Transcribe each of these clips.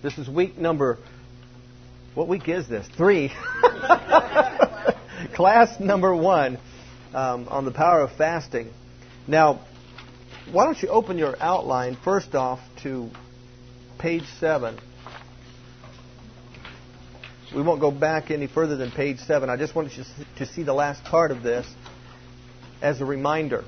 This is week number, what week is this? 3. Class number 1 on the power of fasting. Now, why don't you open your outline first off to page 7. We won't go back any further than page 7. I just wanted you to see the last part of this as a reminder.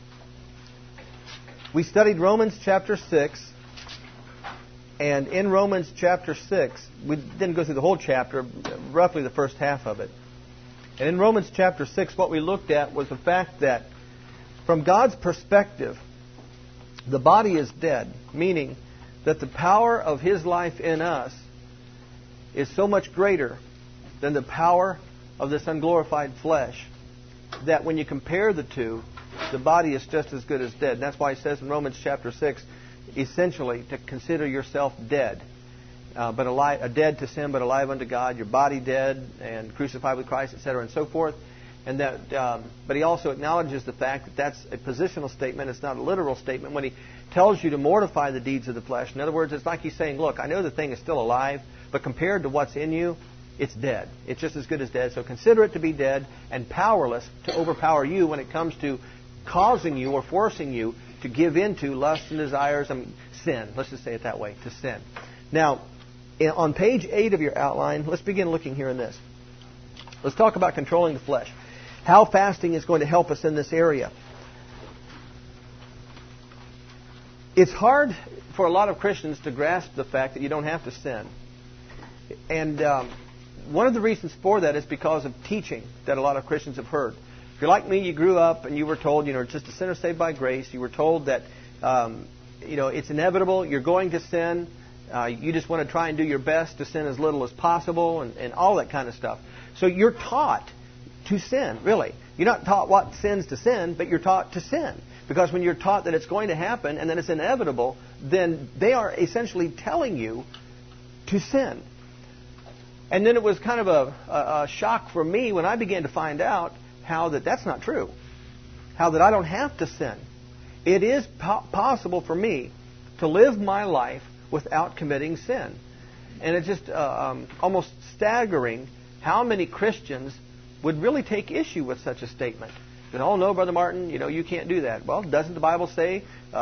We studied Romans chapter 6, and in Romans chapter 6, we didn't go through the whole chapter, roughly the first half of it. And in Romans chapter 6, what we looked at was the fact that from God's perspective, the body is dead, meaning that the power of His life in us is so much greater than the power of this unglorified flesh that when you compare the two, the body is just as good as dead. And that's why it says in Romans chapter 6, essentially, to consider yourself dead, but alive, dead to sin, but alive unto God. Your body dead and crucified with Christ, etc., and so forth. And that, but he also acknowledges the fact that that's a positional statement. It's not a literal statement. When he tells you to mortify the deeds of the flesh, in other words, it's like he's saying, look, I know the thing is still alive, but compared to what's in you, it's dead. It's just as good as dead. So consider it to be dead and powerless to overpower you when it comes to causing you or forcing you to give into lust and desires, sin. Let's just say it that way, to sin. Now, on page 8 of your outline, let's begin looking here in this. Let's talk about controlling the flesh. How fasting is going to help us in this area. It's hard for a lot of Christians to grasp the fact that you don't have to sin. And one of the reasons for that is because of teaching that a lot of Christians have heard. If you're like me, you grew up and you were told, just a sinner saved by grace. You were told that, it's inevitable. You're going to sin. You just want to try and do your best to sin as little as possible and all that kind of stuff. So you're taught to sin, really. You're not taught what sins to sin, but you're taught to sin. Because when you're taught that it's going to happen and that it's inevitable, then they are essentially telling you to sin. And then it was kind of a shock for me when I began to find out how that's not true. How that I don't have to sin. It is possible for me to live my life without committing sin. And it's just almost staggering how many Christians would really take issue with such a statement. That, oh no, Brother Martin, you can't do that. Well, doesn't the Bible say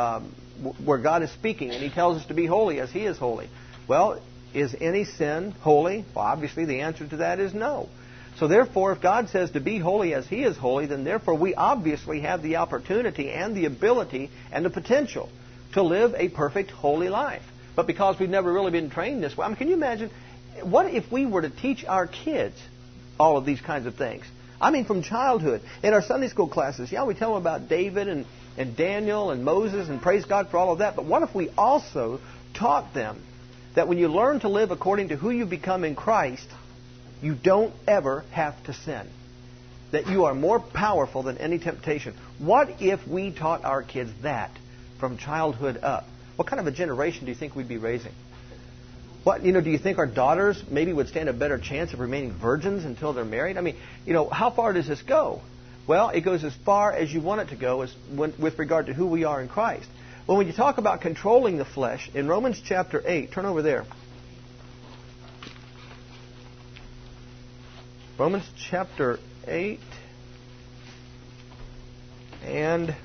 where God is speaking and He tells us to be holy as He is holy? Well, is any sin holy? Well, obviously the answer to that is no. So therefore, if God says to be holy as He is holy, then therefore we obviously have the opportunity and the ability and the potential to live a perfect holy life. But because we've never really been trained this way, can you imagine, what if we were to teach our kids all of these kinds of things? From childhood. In our Sunday school classes, we tell them about David and Daniel and Moses and praise God for all of that. But what if we also taught them that when you learn to live according to who you become in Christ, you don't ever have to sin? That you are more powerful than any temptation. What if we taught our kids that from childhood up? What kind of a generation do you think we'd be raising? What, do you think our daughters maybe would stand a better chance of remaining virgins until they're married? How far does this go? Well, it goes as far as you want it to go with regard to who we are in Christ. Well, when you talk about controlling the flesh, in Romans chapter 8, turn over there. Romans chapter 8, and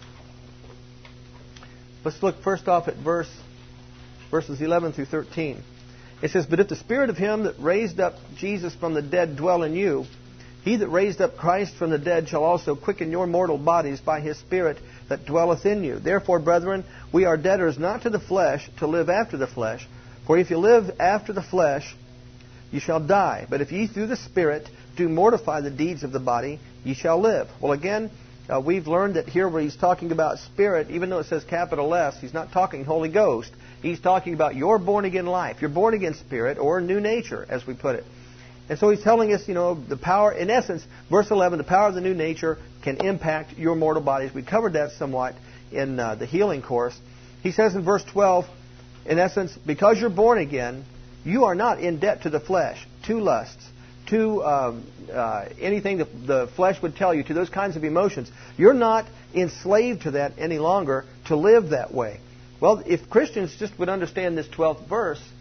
let's look first off at verses 11 through 13. It says, but if the Spirit of Him that raised up Jesus from the dead dwell in you, He that raised up Christ from the dead shall also quicken your mortal bodies by His Spirit that dwelleth in you. Therefore, brethren, we are debtors not to the flesh, to live after the flesh. For if you live after the flesh, ye shall die. But if ye through the Spirit do mortify the deeds of the body, ye shall live. Well, again, we've learned that here where he's talking about Spirit, even though it says capital S, he's not talking Holy Ghost. He's talking about your born-again life, your born-again spirit, or new nature, as we put it. And so he's telling us, the power, in essence, verse 11, the power of the new nature can impact your mortal bodies. We covered that somewhat in the healing course. He says in verse 12, in essence, because you're born again, you are not in debt to the flesh, to lusts, to anything the flesh would tell you, to those kinds of emotions. You're not enslaved to that any longer to live that way. Well, if Christians just would understand this 12th verse,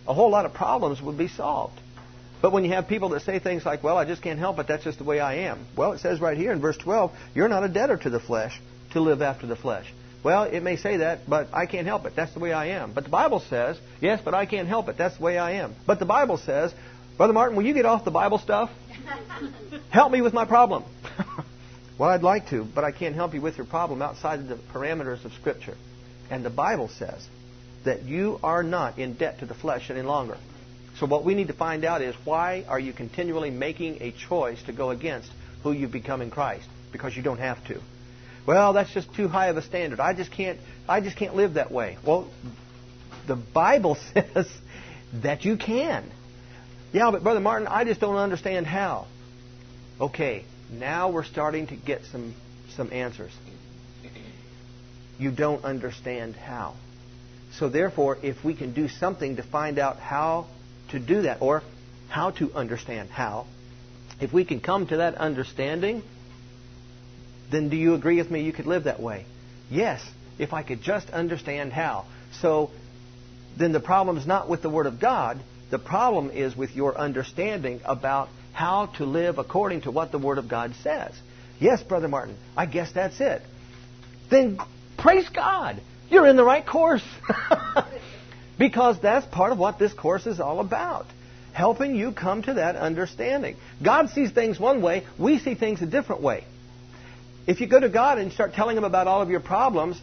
a whole lot of problems would be solved. But when you have people that say things like, well, I just can't help it, that's just the way I am. Well, it says right here in verse 12, you're not a debtor to the flesh to live after the flesh. Well, it may say that, but I can't help it. That's the way I am. But the Bible says, yes, but I can't help it. That's the way I am. But the Bible says, Brother Martin, will you get off the Bible stuff? Help me with my problem. Well, I'd like to, but I can't help you with your problem outside of the parameters of Scripture. And the Bible says that you are not in debt to the flesh any longer. So what we need to find out is, why are you continually making a choice to go against who you become in Christ? Because you don't have to. Well, that's just too high of a standard. I just can't live that way. Well, the Bible says that you can. Yeah, but Brother Martin, I just don't understand how. Okay, now we're starting to get some answers. You don't understand how. So therefore, if we can do something to find out how to do that, or how to understand how, if we can come to that understanding, then do you agree with me you could live that way? Yes, if I could just understand how. So then the problem is not with the Word of God. The problem is with your understanding about how to live according to what the Word of God says. Yes, Brother Martin, I guess that's it. Then praise God. You're in the right course. Because that's part of what this course is all about. Helping you come to that understanding. God sees things one way. We see things a different way. If you go to God and start telling Him about all of your problems,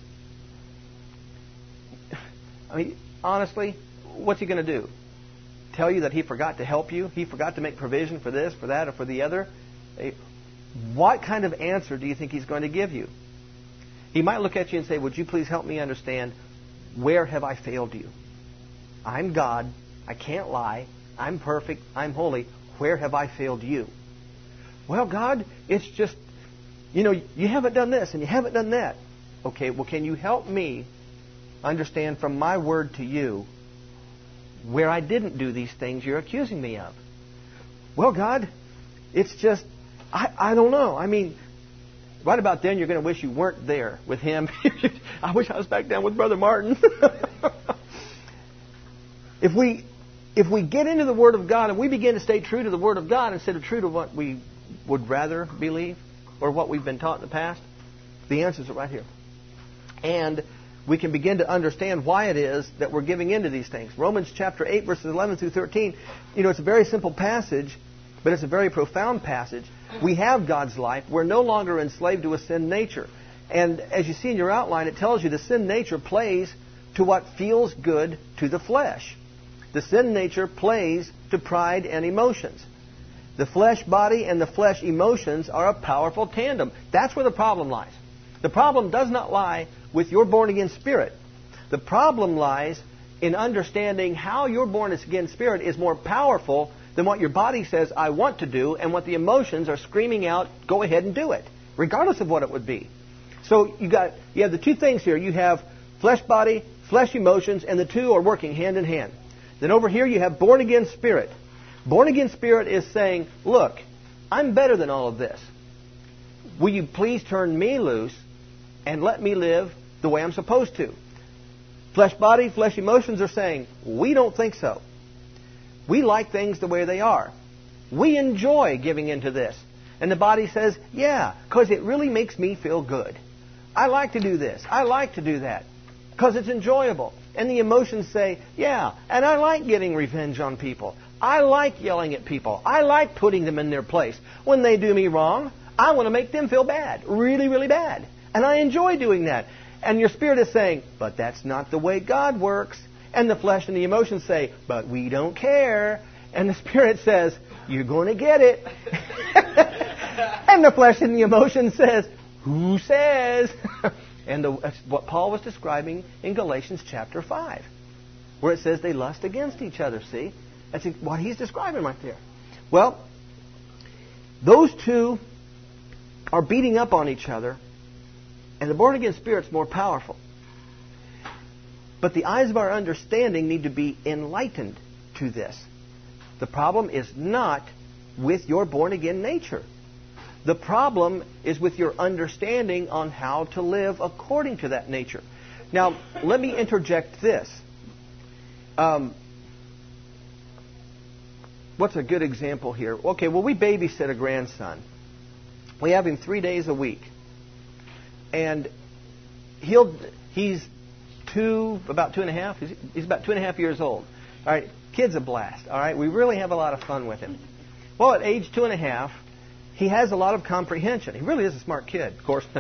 I mean, honestly, what's He going to do? Tell you that He forgot to help you? He forgot to make provision for this, for that, or for the other? What kind of answer do you think He's going to give you? He might look at you and say, would you please help me understand, where have I failed you? I'm God. I can't lie. I'm perfect. I'm holy. Where have I failed you? Well, God, it's just, you haven't done this and you haven't done that. Okay, well, can you help me understand from my word to you where I didn't do these things you're accusing me of? Well, God, it's just, I don't know. I mean, right about then you're going to wish you weren't there with him. I wish I was back down with Brother Martin. If we get into the Word of God and we begin to stay true to the Word of God instead of true to what we would rather believe or what we've been taught in the past, the answers are right here. And we can begin to understand why it is that we're giving into these things. Romans chapter 8, verses 11 through 13, it's a very simple passage, but it's a very profound passage. We have God's life. We're no longer enslaved to a sin nature. And as you see in your outline, it tells you the sin nature plays to what feels good to the flesh. The sin nature plays to pride and emotions. The flesh body and the flesh emotions are a powerful tandem. That's where the problem lies. The problem does not lie with your born-again spirit. The problem lies in understanding how your born-again spirit is more powerful than what your body says, I want to do, and what the emotions are screaming out, go ahead and do it, regardless of what it would be. So you have the two things here. You have flesh body, flesh emotions, and the two are working hand in hand. Then over here you have born-again spirit. Born-again spirit is saying, look, I'm better than all of this. Will you please turn me loose and let me live the way I'm supposed to? Flesh body, flesh emotions are saying, we don't think so. We like things the way they are. We enjoy giving into this. And the body says, yeah, because it really makes me feel good. I like to do this. I like to do that because it's enjoyable. And the emotions say, yeah, and I like getting revenge on people. I like yelling at people. I like putting them in their place. When they do me wrong, I want to make them feel bad, really, really bad. And I enjoy doing that. And your spirit is saying, but that's not the way God works. And the flesh and the emotions say, but we don't care. And the spirit says, you're going to get it. And the flesh and the emotion says, who says? And that's what Paul was describing in Galatians chapter 5, where it says they lust against each other. See? That's what he's describing right there. Well, those two are beating up on each other, and the born-again spirit's more powerful. But the eyes of our understanding need to be enlightened to this. The problem is not with your born-again nature. The problem is with your understanding on how to live according to that nature. Now, let me interject this. what's a good example here? Okay, well, we babysit a grandson. We have him 3 days a week. And he's about 2.5. He's about 2.5 years old. All right, kid's a blast. All right, we really have a lot of fun with him. Well, at age 2.5, he has a lot of comprehension. He really is a smart kid, of course.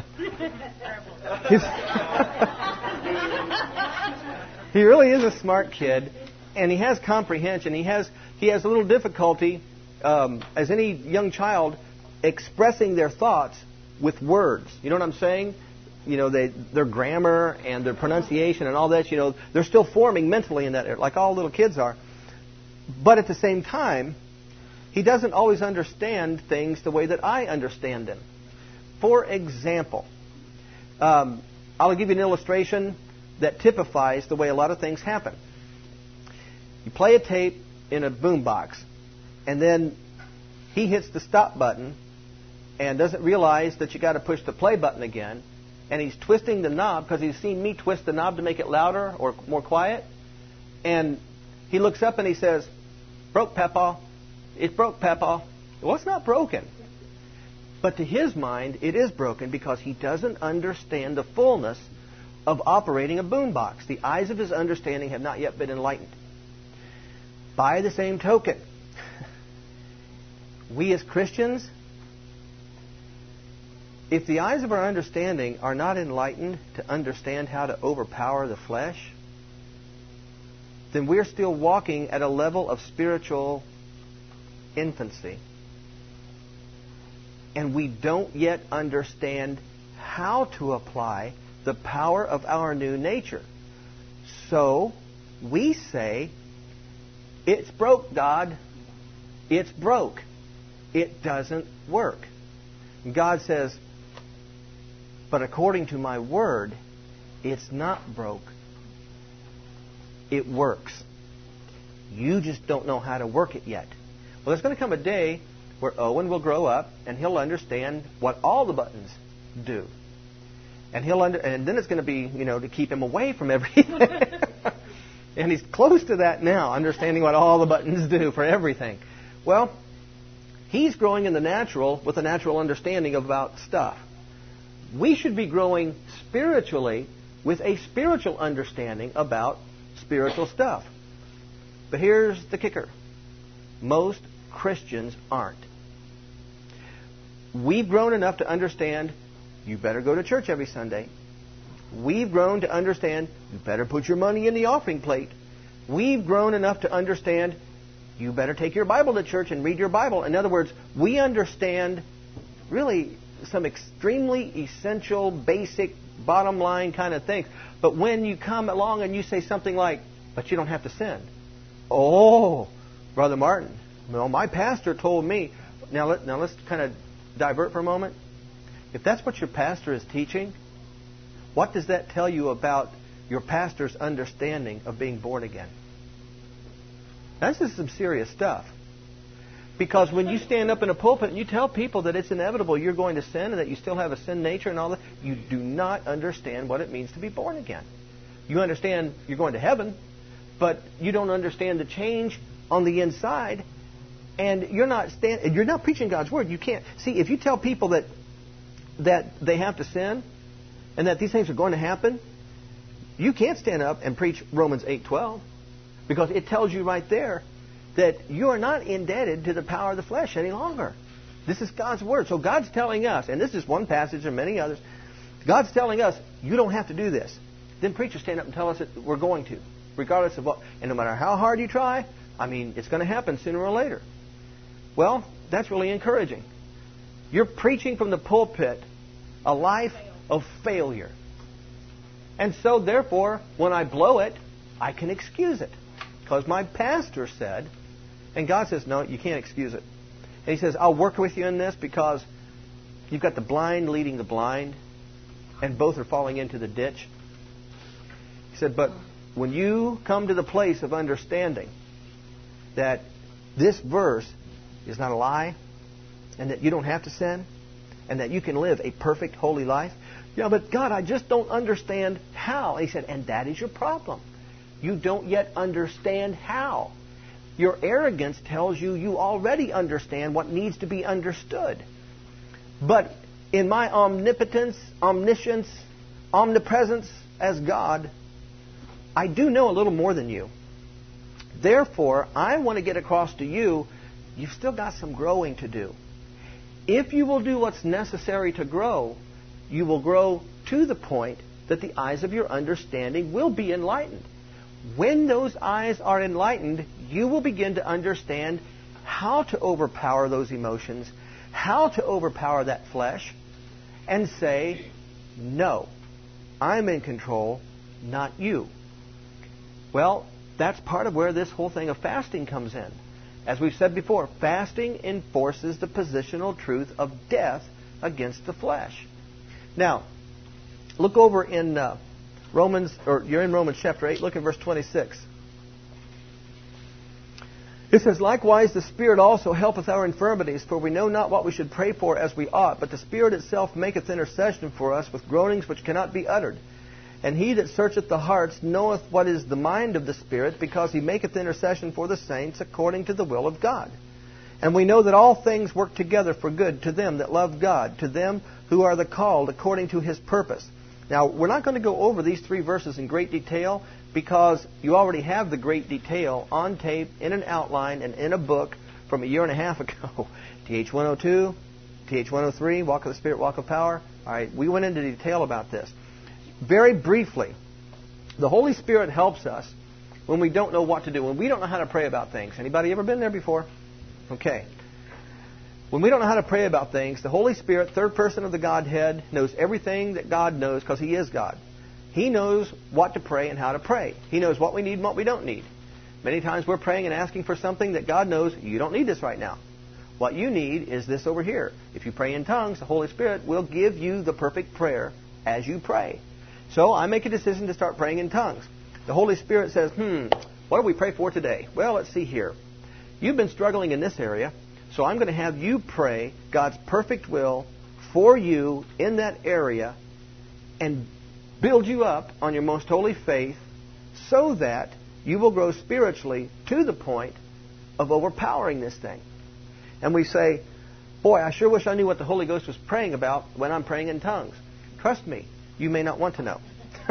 He really is a smart kid, and he has comprehension. He has a little difficulty, as any young child, expressing their thoughts with words. You know what I'm saying? You know, their grammar and their pronunciation and all that, you know, they're still forming mentally in that area, like all little kids are. But at the same time, he doesn't always understand things the way that I understand them. For example, I'll give you an illustration that typifies the way a lot of things happen. You play a tape in a boombox, and then he hits the stop button and doesn't realize that you got to push the play button again, and he's twisting the knob because he's seen me twist the knob to make it louder or more quiet, and he looks up and he says, "Broke, Papa. It broke, Papa." Well, it's not broken. But to his mind, it is broken because he doesn't understand the fullness of operating a boombox. The eyes of his understanding have not yet been enlightened. By the same token, we as Christians, if the eyes of our understanding are not enlightened to understand how to overpower the flesh, then we're still walking at a level of spiritual infancy. And we don't yet understand how to apply the power of our new nature. So we say, "It's broke, God. It's broke. It doesn't work." And God says, "But according to my word, it's not broke. It works. You just don't know how to work it yet." Well, there's going to come a day where Owen will grow up and he'll understand what all the buttons do. And and then it's going to be, to keep him away from everything. And he's close to that now, understanding what all the buttons do for everything. Well, he's growing in the natural with a natural understanding about stuff. We should be growing spiritually with a spiritual understanding about spiritual stuff. But here's the kicker. Most Christians aren't. We've grown enough to understand you better go to church every Sunday. We've grown to understand you better put your money in the offering plate. We've grown enough to understand you better take your Bible to church and read your Bible. In other words, we understand really some extremely essential, basic, bottom line kind of things. But when you come along and you say something like, "But you don't have to sin." "Oh, Brother Martin, well, my pastor told me." Now let's kind of divert for a moment. If that's what your pastor is teaching, what does that tell you about your pastor's understanding of being born again? This is some serious stuff. Because when you stand up in a pulpit and you tell people that it's inevitable you're going to sin and that you still have a sin nature and all that, you do not understand what it means to be born again. You understand you're going to heaven, but you don't understand the change on the inside, and you're not preaching God's word. You can't see if you tell people that they have to sin and that these things are going to happen. You can't stand up and preach Romans 8:12 because it tells you right there that you are not indebted to the power of the flesh any longer. This is God's word. So God's telling us, and this is one passage and many others, God's telling us, you don't have to do this. Then preachers stand up and tell us that we're going to, regardless of what. And no matter how hard you try, it's going to happen sooner or later. Well, that's really encouraging. You're preaching from the pulpit a life of failure. And so, therefore, when I blow it, I can excuse it. Because my pastor said, and God says, no, you can't excuse it. And He says, I'll work with you in this because you've got the blind leading the blind, and both are falling into the ditch. He said, but when you come to the place of understanding that this verse is not a lie, and that you don't have to sin, and that you can live a perfect, holy life. Yeah, but God, I just don't understand how. And He said, and that is your problem. You don't yet understand how. Your arrogance tells you you already understand what needs to be understood. But in my omnipotence, omniscience, omnipresence as God, I do know a little more than you. Therefore, I want to get across to you, you've still got some growing to do. If you will do what's necessary to grow, you will grow to the point that the eyes of your understanding will be enlightened. When those eyes are enlightened, you will begin to understand how to overpower those emotions, how to overpower that flesh, and say, no, I'm in control, not you. Well, that's part of where this whole thing of fasting comes in. As we've said before, fasting enforces the positional truth of death against the flesh. Now, look over in Romans, or you're in Romans chapter 8, look at verse 26. It says, likewise the Spirit also helpeth our infirmities, for we know not what we should pray for as we ought, but the Spirit itself maketh intercession for us with groanings which cannot be uttered. And he that searcheth the hearts knoweth what is the mind of the Spirit, because he maketh intercession for the saints according to the will of God. And we know that all things work together for good to them that love God, to them who are the called according to his purpose. Now, we're not going to go over these three verses in great detail, because you already have the great detail on tape, in an outline, and in a book from a year and a half ago. TH102, TH103, Walk of the Spirit, Walk of Power. All right, we went into detail about this. Very briefly, the Holy Spirit helps us when we don't know what to do, when we don't know how to pray about things. Anybody ever been there before? Okay. When we don't know how to pray about things, the Holy Spirit, third person of the Godhead, knows everything that God knows because He is God. He knows what to pray and how to pray. He knows what we need and what we don't need. Many times we're praying and asking for something that God knows you don't need this right now. What you need is this over here. If you pray in tongues, the Holy Spirit will give you the perfect prayer as you pray. So I make a decision to start praying in tongues. The Holy Spirit says, what do we pray for today? Well, let's see here. You've been struggling in this area, so I'm going to have you pray God's perfect will for you in that area and build you up on your most holy faith so that you will grow spiritually to the point of overpowering this thing. And we say, boy, I sure wish I knew what the Holy Ghost was praying about when I'm praying in tongues. Trust me, you may not want to know.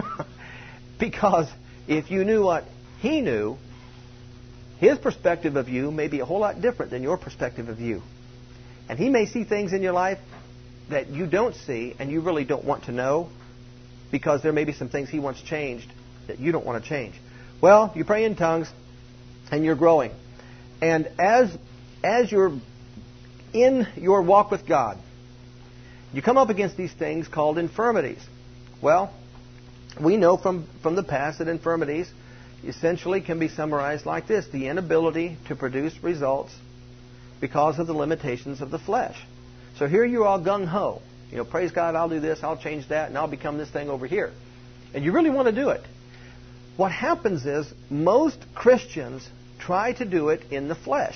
Because if you knew what He knew, His perspective of you may be a whole lot different than your perspective of you. And He may see things in your life that you don't see and you really don't want to know, because there may be some things He wants changed that you don't want to change. Well, you pray in tongues and you're growing. And as you're in your walk with God, you come up against these things called infirmities. Well, we know from the past that infirmities essentially can be summarized like this: the inability to produce results because of the limitations of the flesh. So here you're all gung-ho. You know, praise God, I'll do this, I'll change that, and I'll become this thing over here. And you really want to do it. What happens is most Christians try to do it in the flesh,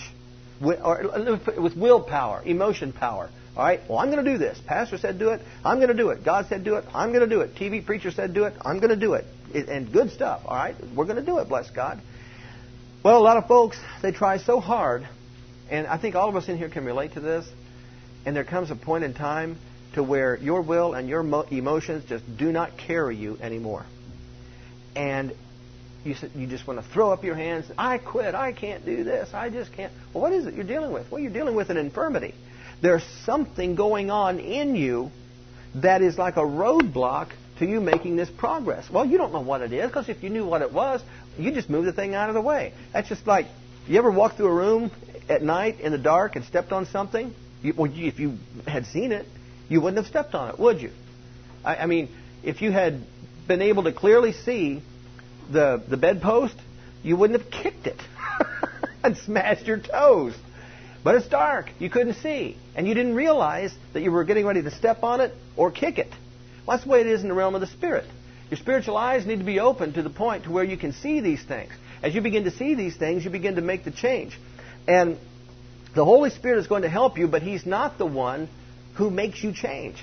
with willpower, emotion power. All right, well, I'm going to do this. Pastor said do it, I'm going to do it. God said do it, I'm going to do it. TV preacher said do it, I'm going to do it. And good stuff, all right? We're going to do it, bless God. Well, a lot of folks, they try so hard, and I think all of us in here can relate to this, and there comes a point in time to where your will and your emotions just do not carry you anymore. And you just want to throw up your hands. I quit. I can't do this. I just can't. Well, what is it you're dealing with? Well, you're dealing with an infirmity. There's something going on in you that is like a roadblock to you making this progress. Well, you don't know what it is, because if you knew what it was, you just move the thing out of the way. That's just like, you ever walk through a room at night in the dark and stepped on something? If you had seen it, you wouldn't have stepped on it, would you? I mean, if you had been able to clearly see the bedpost, you wouldn't have kicked it and smashed your toes. But it's dark. You couldn't see. And you didn't realize that you were getting ready to step on it or kick it. Well, that's the way it is in the realm of the Spirit. Your spiritual eyes need to be open to the point to where you can see these things. As you begin to see these things, you begin to make the change. And the Holy Spirit is going to help you, but He's not the one who makes you change.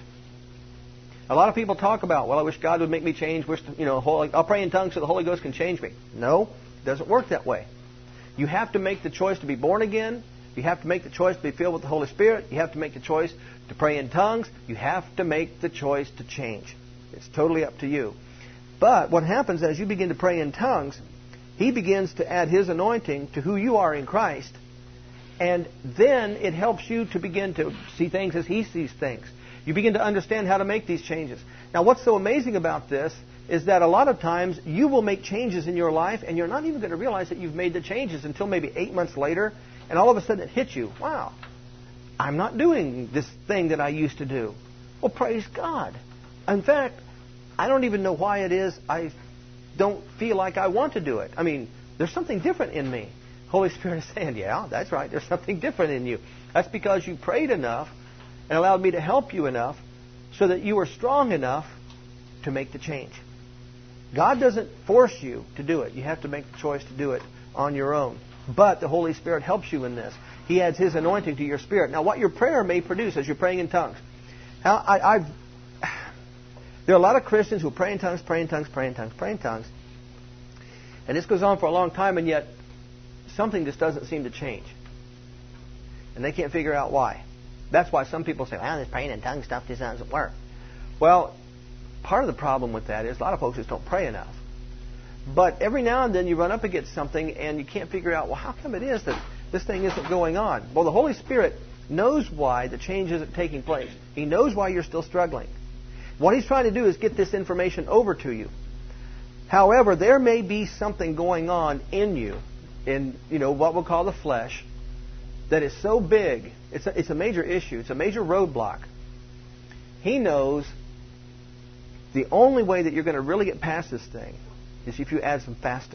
A lot of people talk about, well, I wish God would make me change. I'll pray in tongues so the Holy Ghost can change me. No, it doesn't work that way. You have to make the choice to be born again. You have to make the choice to be filled with the Holy Spirit. You have to make the choice to pray in tongues. You have to make the choice to change. It's totally up to you. But what happens as you begin to pray in tongues, He begins to add His anointing to who you are in Christ. And then it helps you to begin to see things as He sees things. You begin to understand how to make these changes. Now, what's so amazing about this is that a lot of times you will make changes in your life and you're not even going to realize that you've made the changes until maybe 8 months later, and all of a sudden it hits you. Wow, I'm not doing this thing that I used to do. Well, praise God. In fact, I don't even know why it is I don't feel like I want to do it. I mean, there's something different in me. Holy Spirit is saying, yeah, that's right, there's something different in you. That's because you prayed enough and allowed me to help you enough so that you were strong enough to make the change. God doesn't force you to do it. You have to make the choice to do it on your own. But the Holy Spirit helps you in this. He adds His anointing to your spirit. Now, what your prayer may produce as you're praying in tongues. There are a lot of Christians who pray in tongues, pray in tongues, pray in tongues, pray in tongues. And this goes on for a long time, and yet something just doesn't seem to change. And they can't figure out why. That's why some people say, well, this praying in tongues stuff just doesn't work. Well, part of the problem with that is a lot of folks just don't pray enough. But every now and then you run up against something and you can't figure out, well, how come it is that this thing isn't going on? Well, the Holy Spirit knows why the change isn't taking place. He knows why you're still struggling. What He's trying to do is get this information over to you. However, there may be something going on in you, in what we'll call the flesh, that is so big. It's a major issue. It's a major roadblock. He knows the only way that you're going to really get past this thing is if you add some fasting.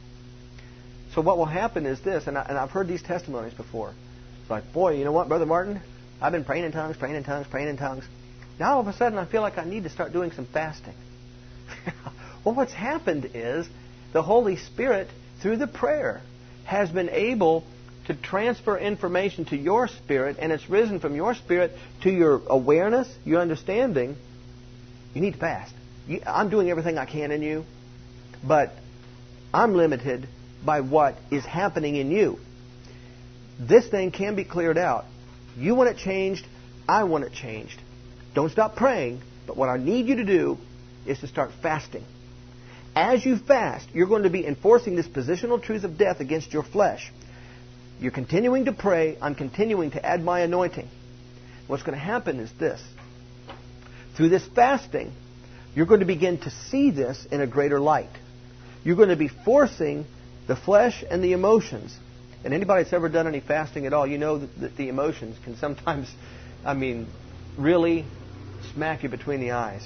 So what will happen is this, and I've heard these testimonies before. It's like, boy, you know what, Brother Martin? I've been praying in tongues, praying in tongues, praying in tongues. Now all of a sudden I feel like I need to start doing some fasting. Well, what's happened is the Holy Spirit, through the prayer, has been able to transfer information to your spirit, and it's risen from your spirit to your awareness, your understanding. You need to fast. I'm doing everything I can in you, but I'm limited by what is happening in you. This thing can be cleared out. You want it changed. I want it changed. Don't stop praying, but what I need you to do is to start fasting. As you fast, you're going to be enforcing this positional truth of death against your flesh. You're continuing to pray. I'm continuing to add my anointing. What's going to happen is this. Through this fasting, you're going to begin to see this in a greater light. You're going to be forcing the flesh and the emotions. And anybody that's ever done any fasting at all, you know that the emotions can sometimes, really smack you between the eyes.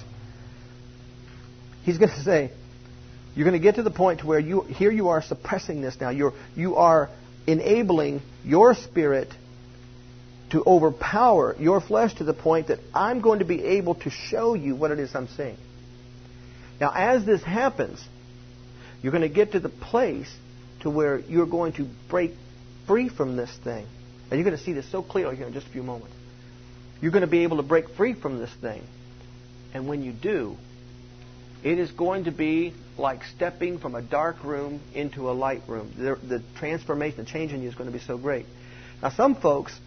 He's going to say, you're going to get to the point to where you are suppressing this now. You are enabling your spirit to overpower your flesh to the point that I'm going to be able to show you what it is I'm seeing. Now, as this happens, you're going to get to the place to where you're going to break free from this thing. And you're going to see this so clearly here in just a few moments. You're going to be able to break free from this thing. And when you do, it is going to be like stepping from a dark room into a light room. The transformation, the change in you is going to be so great. Now, some folks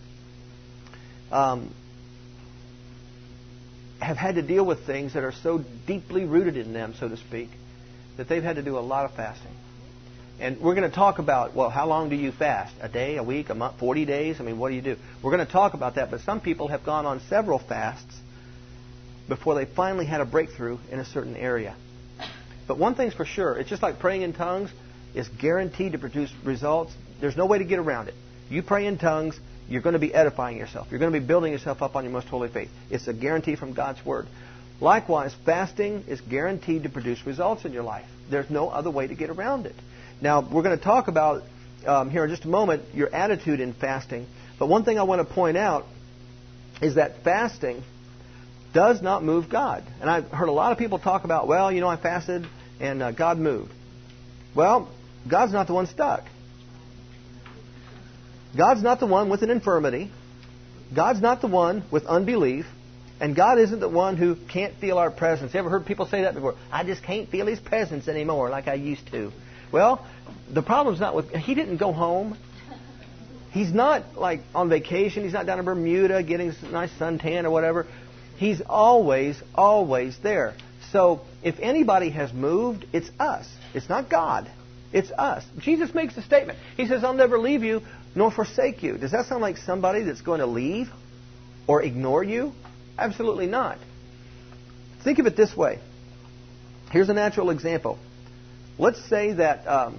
have had to deal with things that are so deeply rooted in them, so to speak, that they've had to do a lot of fasting. And we're going to talk about, well, how long do you fast? A day, a week, a month, 40 days? What do you do? We're going to talk about that, but some people have gone on several fasts before they finally had a breakthrough in a certain area. But one thing's for sure, it's just like praying in tongues is guaranteed to produce results. There's no way to get around it. You pray in tongues, you're going to be edifying yourself. You're going to be building yourself up on your most holy faith. It's a guarantee from God's Word. Likewise, fasting is guaranteed to produce results in your life. There's no other way to get around it. Now, we're going to talk about, here in just a moment, your attitude in fasting. But one thing I want to point out is that fasting does not move God. And I've heard a lot of people talk about, well, I fasted and God moved. Well, God's not the one stuck. God's not the one with an infirmity. God's not the one with unbelief. And God isn't the one who can't feel our presence. You ever heard people say that before? I just can't feel His presence anymore like I used to. Well, the problem's not with... He didn't go home. He's not like on vacation. He's not down in Bermuda getting a nice suntan or whatever. He's always, always there. So if anybody has moved, it's us. It's not God. It's us. Jesus makes a statement. He says, I'll never leave you nor forsake you. Does that sound like somebody that's going to leave or ignore you? Absolutely not. Think of it this way. Here's a natural example. Let's say that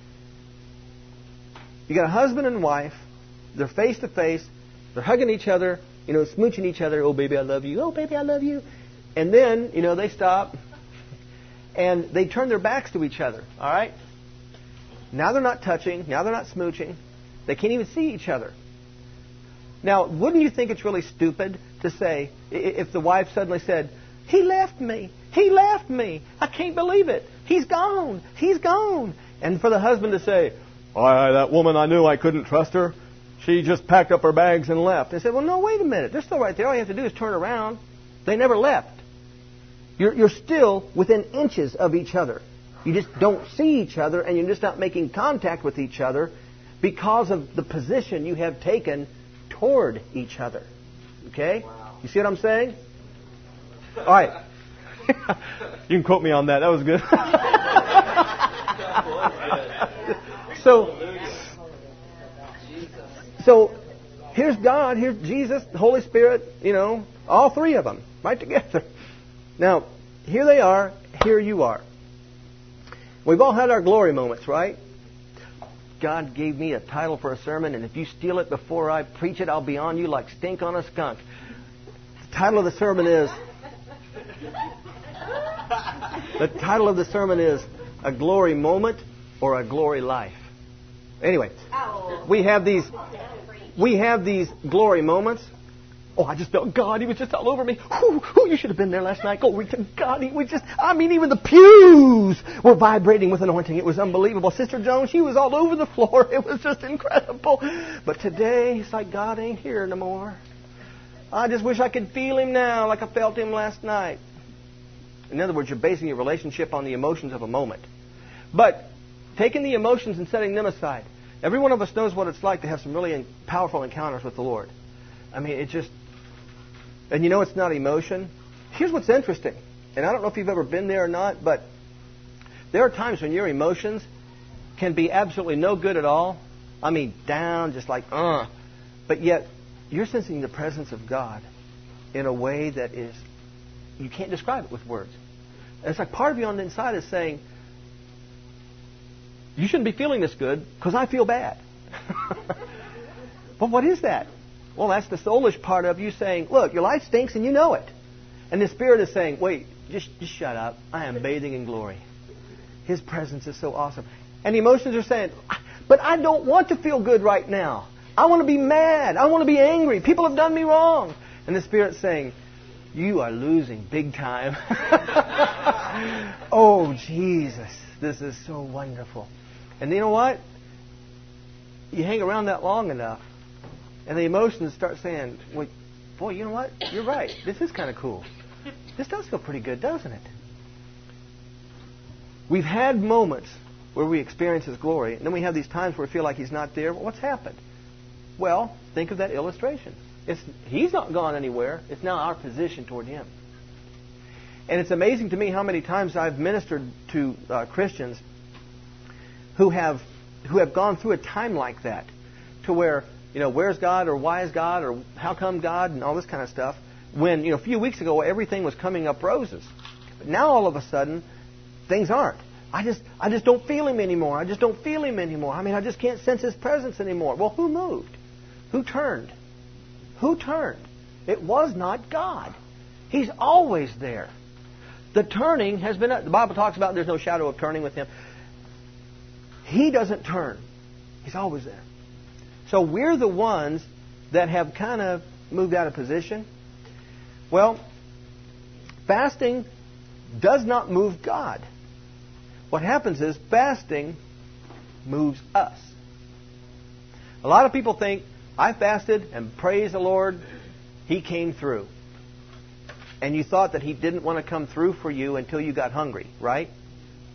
you got a husband and wife. They're face to face. They're hugging each other, smooching each other. Oh, baby, I love you. Oh, baby, I love you. And then, they stop and they turn their backs to each other. All right? Now they're not touching. Now they're not smooching. They can't even see each other. Now, wouldn't you think it's really stupid to say, if the wife suddenly said, he left me. He left me. I can't believe it. He's gone. He's gone. And for the husband to say, that woman, I knew I couldn't trust her. She just packed up her bags and left. They said, well, no, wait a minute. They're still right there. All you have to do is turn around. They never left. You're still within inches of each other. You just don't see each other, and you're just not making contact with each other because of the position you have taken toward each other. Okay? Wow. You see what I'm saying? All right. You can quote me on that. That was good. So here's God, here's Jesus, the Holy Spirit, all three of them right together. Now, here they are, here you are. We've all had our glory moments, right? God gave me a title for a sermon, and if you steal it before I preach it, I'll be on you like stink on a skunk. The title of the sermon is A Glory Moment or a Glory Life. Anyway, we have these glory moments. Oh, I just felt God. He was just all over me. You should have been there last night. Glory to God. Even the pews were vibrating with anointing. It was unbelievable. Sister Jones, she was all over the floor. It was just incredible. But today, it's like God ain't here no more. I just wish I could feel Him now like I felt Him last night. In other words, you're basing your relationship on the emotions of a moment. But taking the emotions and setting them aside, every one of us knows what it's like to have some really powerful encounters with the Lord. I mean, and it's not emotion. Here's what's interesting, and I don't know if you've ever been there or not, but there are times when your emotions can be absolutely no good at all. I mean, down, just like, but yet you're sensing the presence of God in a way that is, you can't describe it with words. And it's like part of you on the inside is saying, you shouldn't be feeling this good because I feel bad. But what is that? Well, that's the soulish part of you saying, look, your life stinks and you know it. And the Spirit is saying, wait, just shut up. I am bathing in glory. His presence is so awesome. And the emotions are saying, but I don't want to feel good right now. I want to be mad. I want to be angry. People have done me wrong. And the Spirit's saying, you are losing big time. Oh, Jesus, this is so wonderful. And you know what? You hang around that long enough, and the emotions start saying, well, boy, you know what? You're right. This is kind of cool. This does feel pretty good, doesn't it? We've had moments where we experience His glory, and then we have these times where we feel like He's not there. Well, what's happened? Well, think of that illustration. He's not gone anywhere. It's now our position toward Him. And it's amazing to me how many times I've ministered to Christians who have gone through a time like that, to where, where's God, or why is God, or how come God, and all this kind of stuff, when, a few weeks ago everything was coming up roses. But now all of a sudden, things aren't. I just don't feel Him anymore. I just don't feel Him anymore. I mean, I just can't sense His presence anymore. Well, who moved? Who turned? Who turned? It was not God. He's always there. The turning has been, the Bible talks about there's no shadow of turning with Him. He doesn't turn. He's always there. So we're the ones that have kind of moved out of position. Well, fasting does not move God. What happens is fasting moves us. A lot of people think, I fasted and praise the Lord, He came through. And you thought that He didn't want to come through for you until you got hungry, right?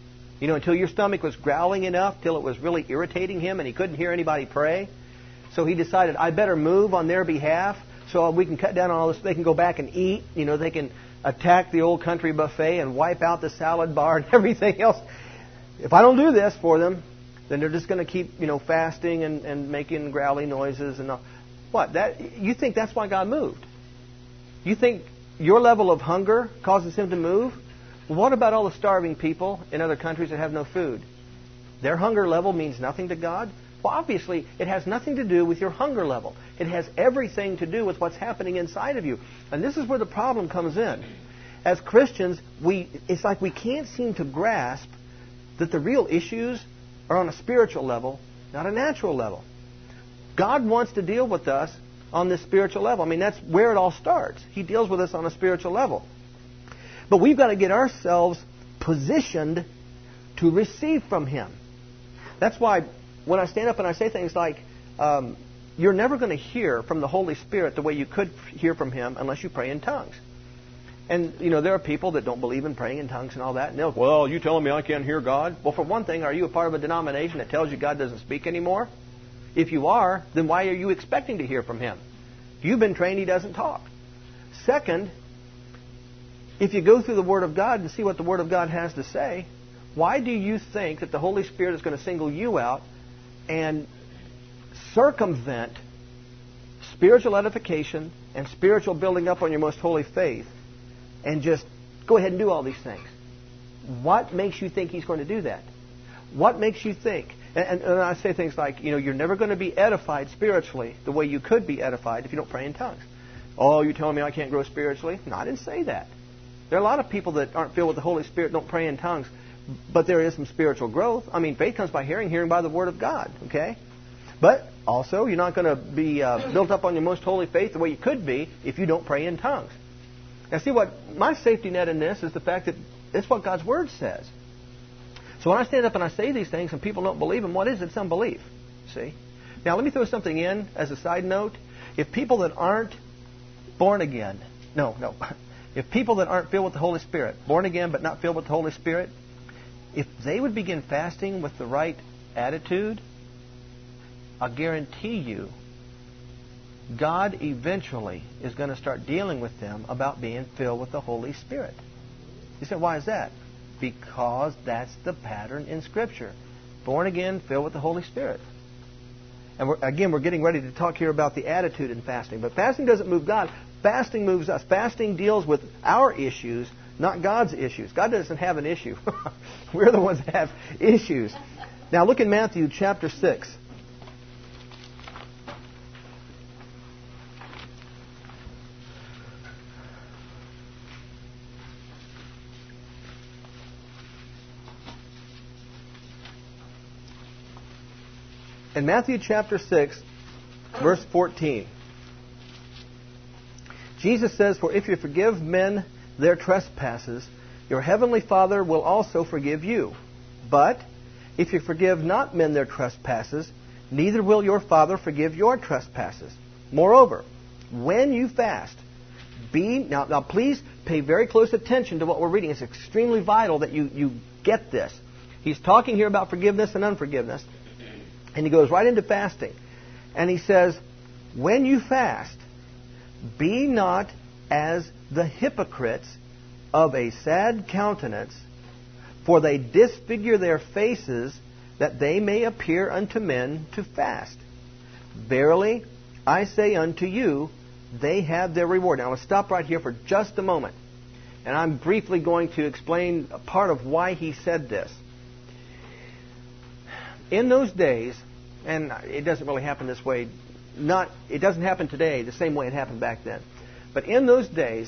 until your stomach was growling enough, till it was really irritating him and he couldn't hear anybody pray. So he decided, I better move on their behalf so we can cut down on all this. They can go back and eat. They can attack the old country buffet and wipe out the salad bar and everything else. If I don't do this for them, then they're just going to keep, fasting and making growly noises and all. What? You think that's why God moved? You think your level of hunger causes him to move? Well, what about all the starving people in other countries that have no food? Their hunger level means nothing to God? Well, obviously, it has nothing to do with your hunger level. It has everything to do with what's happening inside of you. And this is where the problem comes in. As Christians, it's like we can't seem to grasp that the real issues are on a spiritual level, not a natural level. God wants to deal with us on this spiritual level. That's where it all starts. He deals with us on a spiritual level. But we've got to get ourselves positioned to receive from Him. That's why when I stand up and I say things like, you're never going to hear from the Holy Spirit the way you could hear from Him unless you pray in tongues. And, there are people that don't believe in praying in tongues and all that. And they'll go, well, you telling me I can't hear God? Well, for one thing, are you a part of a denomination that tells you God doesn't speak anymore? If you are, then why are you expecting to hear from Him? You've been trained He doesn't talk. Second, if you go through the Word of God and see what the Word of God has to say, why do you think that the Holy Spirit is going to single you out and circumvent spiritual edification and spiritual building up on your most holy faith and just go ahead and do all these things? What makes you think He's going to do that? What makes you think? And I say things like, you're never going to be edified spiritually the way you could be edified if you don't pray in tongues. Oh, you're telling me I can't grow spiritually? No, I didn't say that. There are a lot of people that aren't filled with the Holy Spirit, don't pray in tongues, but there is some spiritual growth. Faith comes by hearing, hearing by the Word of God, okay? But also, you're not going to be built up on your most holy faith the way you could be if you don't pray in tongues. Now, see, what my safety net in this is the fact that it's what God's Word says. So when I stand up and I say these things and people don't believe them, what is it? It's unbelief. See? Now, let me throw something in as a side note. If people that aren't born again, if people that aren't filled with the Holy Spirit, born again but not filled with the Holy Spirit, if they would begin fasting with the right attitude, I guarantee you, God eventually is going to start dealing with them about being filled with the Holy Spirit. You say, why is that? Because that's the pattern in Scripture. Born again, filled with the Holy Spirit. And we're getting ready to talk here about the attitude in fasting. But fasting doesn't move God. Fasting moves us. Fasting deals with our issues, not God's issues. God doesn't have an issue. We're the ones that have issues. Now look in Matthew chapter 6. In Matthew chapter 6, verse 14, Jesus says, "For if you forgive men their trespasses, your heavenly Father will also forgive you. But if you forgive not men their trespasses, neither will your Father forgive your trespasses. Moreover, when you fast, now please pay very close attention to what we're reading. It's extremely vital that you get this. He's talking here about forgiveness and unforgiveness. And he goes right into fasting. And he says, when you fast, be not as the hypocrites of a sad countenance, for they disfigure their faces, that they may appear unto men to fast. Verily, I say unto you, they have their reward." Now, I'll stop right here for just a moment. And I'm briefly going to explain a part of why he said this. In those days, and it doesn't really happen this way, it doesn't happen today the same way it happened back then. But in those days,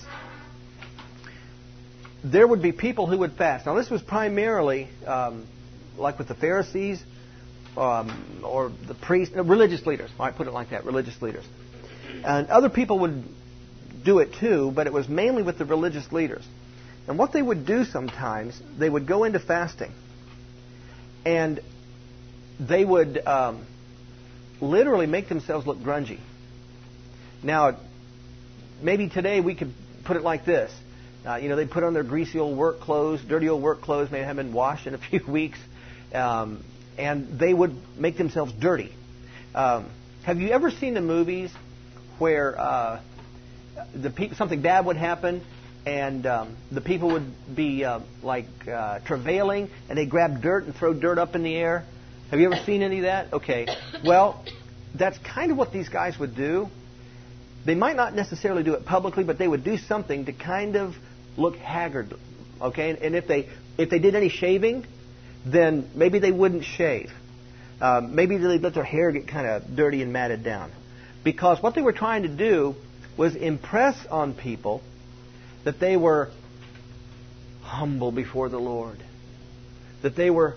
there would be people who would fast. Now, this was primarily like with the Pharisees or the priests, religious leaders. I might put it like that, religious leaders. And other people would do it too, but it was mainly with the religious leaders. And what they would do sometimes, they would go into fasting. And they would literally make themselves look grungy. Now, maybe today we could put it like this. They'd put on their greasy old work clothes, dirty old work clothes, maybe haven't been washed in a few weeks, and they would make themselves dirty. Have you ever seen the movies where something bad would happen, and the people would be travailing, and they grab dirt and throw dirt up in the air? Have you ever seen any of that? Okay. Well, that's kind of what these guys would do. They might not necessarily do it publicly, but they would do something to kind of look haggard. Okay? And if they did any shaving, then maybe they wouldn't shave. Maybe they'd let their hair get kind of dirty and matted down. Because what they were trying to do was impress on people that they were humble before the Lord. That they were,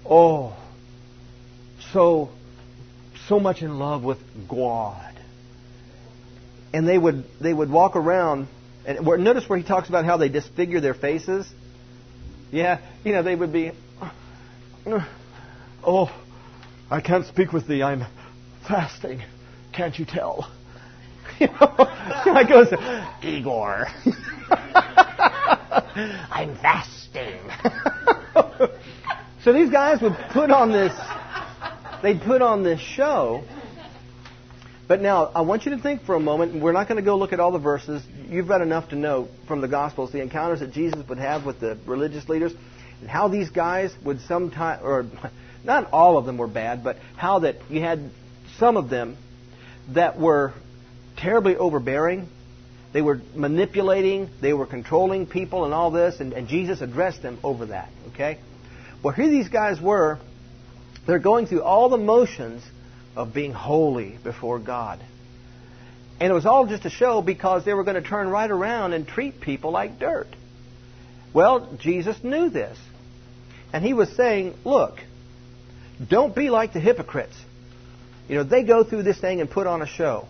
so much in love with God. And they would walk around, and notice where he talks about how they disfigure their faces. Yeah, they would be, I can't speak with thee, I'm fasting. Can't you tell? I goes, Igor, I'm fasting. So these guys would put on this show. But now, I want you to think for a moment, and we're not going to go look at all the verses. You've got enough to know from the Gospels, the encounters that Jesus would have with the religious leaders, and how these guys would sometimes, or not all of them were bad, but how that you had some of them that were terribly overbearing. They were manipulating, they were controlling people and all this, and Jesus addressed them over that. Okay? Well, here these guys were. They're going through all the motions of being holy before God. And it was all just a show because they were going to turn right around and treat people like dirt. Well, Jesus knew this. And he was saying, look, don't be like the hypocrites. They go through this thing and put on a show.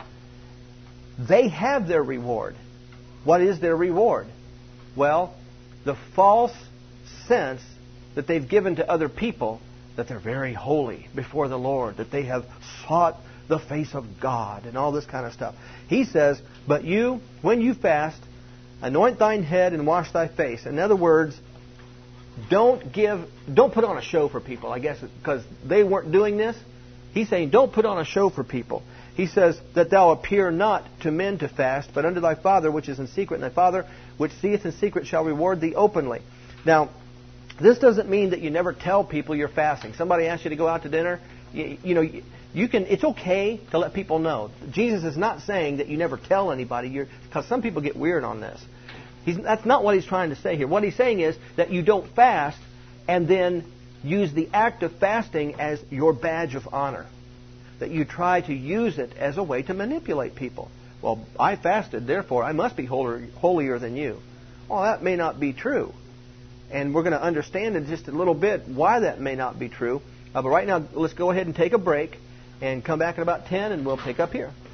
They have their reward. What is their reward? Well, the false sense that they've given to other people that they're very holy before the Lord, that they have sought the face of God and all this kind of stuff. He says, but you, when you fast, anoint thine head and wash thy face. In other words, don't put on a show for people, I guess, because they weren't doing this. He's saying, don't put on a show for people. He says, that thou appear not to men to fast, but unto thy Father which is in secret, and thy Father which seeth in secret shall reward thee openly. Now, this doesn't mean that you never tell people you're fasting. Somebody asks you to go out to dinner, you can. It's okay to let people know. Jesus is not saying that you never tell anybody, because some people get weird on this. That's not what he's trying to say here. What he's saying is that you don't fast and then use the act of fasting as your badge of honor. That you try to use it as a way to manipulate people. Well, I fasted, therefore I must be holier than you. Well, that may not be true. And we're going to understand in just a little bit why that may not be true. But right now, let's go ahead and take a break and come back in about 10, and we'll pick up here.